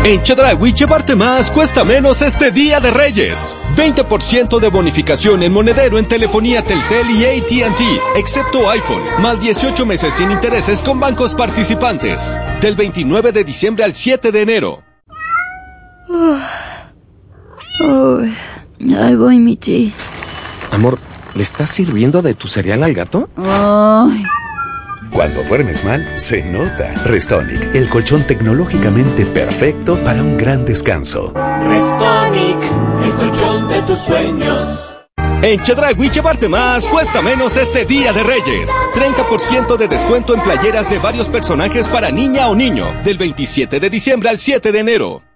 En Chedraui llevarte más cuesta menos este Día de Reyes. 20% de bonificación en monedero en telefonía Telcel y AT&T, excepto iPhone, más 18 meses sin intereses con bancos participantes. Del 29 de diciembre al 7 de enero. Ahí voy, Michi. Amor, ¿le estás sirviendo de tu cereal al gato? Ay. Cuando duermes mal, se nota. Restonic, el colchón tecnológicamente perfecto para un gran descanso. Restonic, el colchón de tus sueños. En Chedraui llevarte más cuesta menos este Día de Reyes. 30% de descuento en playeras de varios personajes para niña o niño. Del 27 de diciembre al 7 de enero.